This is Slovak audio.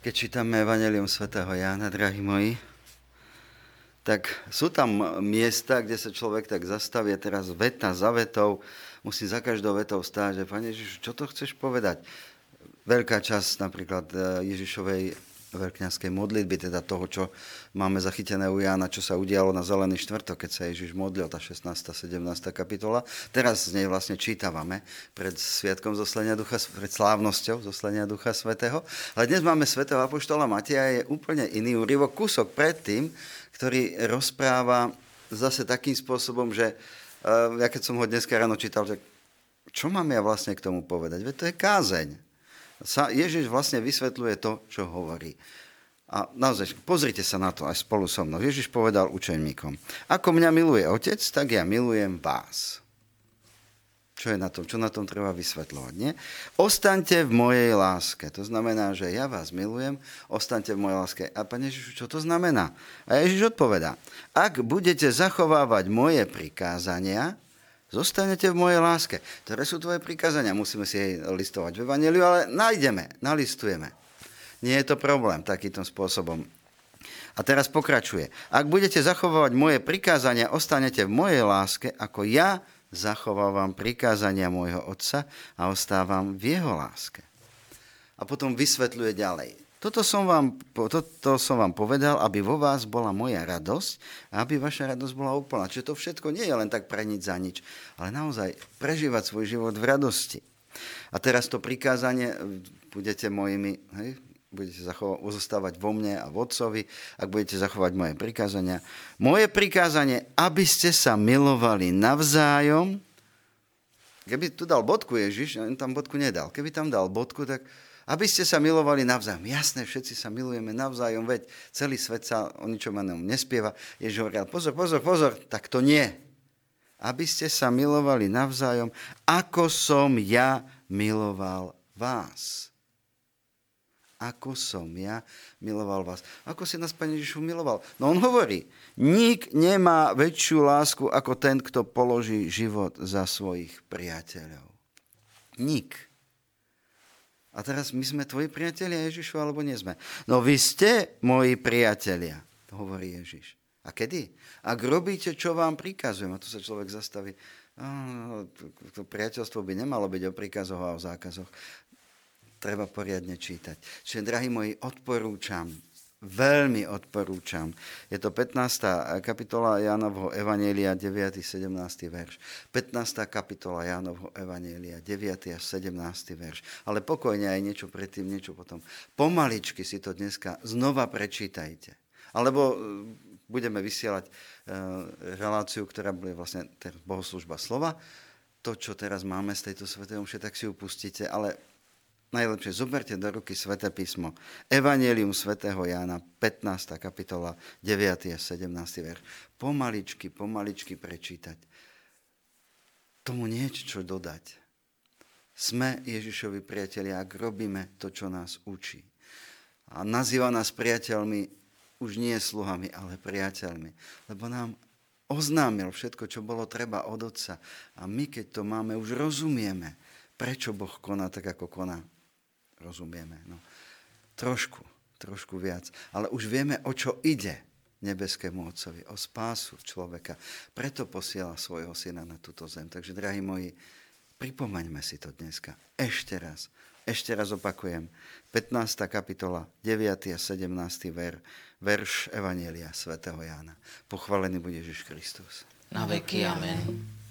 Keď čítame Evangelium svätého Jána, drahí moji, tak sú tam miesta, kde sa človek tak zastaví, teraz veta za vetou, musí za každou vetou stáť, že Pane Ježiš, čo to chceš povedať? Veľká časť napríklad Ježišovej veľkňazskej modlitby, teda toho, čo máme zachytené u Jána, čo sa udialo na Zelený štvrtok, keď sa Ježiš modlil, tá 16. 17. kapitola. Teraz z nej vlastne čítavame pred sviatkom zoslenia ducha, pred slávnosťou zoslenia Ducha Svätého. Ale dnes máme svätého apoštola Mateja, je úplne iný úryvok, kúsok predtým, ktorý rozpráva zase takým spôsobom, že ja keď som ho dneska ráno čítal, že čo mám ja vlastne k tomu povedať? Veď to je kázeň. Ježiš vlastne vysvetľuje to, čo hovorí. A naozaj, pozrite sa na to aj spolu so mnou. Ježiš povedal učeníkom, ako mňa miluje Otec, tak ja milujem vás. Čo je na tom? Čo na tom treba vysvetľovať? Nie? Ostaňte v mojej láske. To znamená, že ja vás milujem, ostaňte v mojej láske. A Pane Ježišu, čo to znamená? A Ježiš odpovedá, ak budete zachovávať moje prikázania, zostanete v mojej láske. Ktoré sú tvoje prikázania? Musíme si jej listovať v Evanjeliu, ale nalistujeme. Nie je to problém takýmto spôsobom. A teraz pokračuje. Ak budete zachovávať moje prikázania, ostanete v mojej láske, ako ja zachovávam prikázania môjho Otca a ostávam v jeho láske. A potom vysvetľuje ďalej. Toto som vám povedal, aby vo vás bola moja radosť a aby vaša radosť bola úplná. Čiže to všetko nie je len tak pre nič za nič, ale naozaj prežívať svoj život v radosti. A teraz to prikázanie, budete mojimi, budete zostávať vo mne a v Otcovi, ak budete zachovať moje prikázania. Moje prikázanie, aby ste sa milovali navzájom. Keby tu dal bodku Ježiš, tam bodku nedal. Keby tam dal bodku, tak aby ste sa milovali navzájom. Jasné, všetci sa milujeme navzájom, veď celý svet sa o ničom inom nespieva. Ježiš hovoril, pozor, tak to nie. Aby ste sa milovali navzájom, ako som ja miloval vás. Ako som ja miloval vás. Ako si nás, Pane Ježišu, miloval? No on hovorí, nik nemá väčšiu lásku ako ten, kto položí život za svojich priateľov. Nik. A teraz my sme tvoji priatelia, Ježišu, alebo nie sme? No vy ste moji priatelia, hovorí Ježiš. A kedy? Ak robíte, čo vám prikazujem, a tu sa človek zastaví, to priateľstvo by nemalo byť o príkazoch a o zákazoch. Treba poriadne čítať. Čiže, drahí moji, veľmi odporúčam. Je to 15. kapitola Jánovho Evanjelia, 9. 17. verš. 15. kapitola Jánovho Evanjelia, 9. až 17. verš. Ale pokojne aj niečo predtým, niečo potom. Pomaličky si to dneska znova prečítajte. Alebo budeme vysielať reláciu, ktorá bude vlastne bohoslúžba slova. To, čo teraz máme z tejto svätej omše, tak si ju pustíte, ale najlepšie zoberte do ruky Sväté písmo. Evangelium svätého Jána, 15. kapitola, 9. a 17. verš. Pomaličky prečítať. Tomu niečo čo dodať. Sme Ježišovi priatelia, ak robíme to, čo nás učí. A nazýva nás priateľmi, už nie sluhami, ale priateľmi. Lebo nám oznámil všetko, čo bolo treba od Otca. A my, keď to máme, už rozumieme, prečo Boh koná tak, ako koná. Rozumieme. No. Trošku viac. Ale už vieme, o čo ide nebeskému Otcovi. O spásu človeka. Preto posiela svojho syna na túto zem. Takže, drahí moji, pripomeňme si to dneska. Ešte raz opakujem. 15. kapitola, 9. a 17. verš Evanjelia svätého Jána. Pochválený bude Ježiš Kristus. Na veky amen.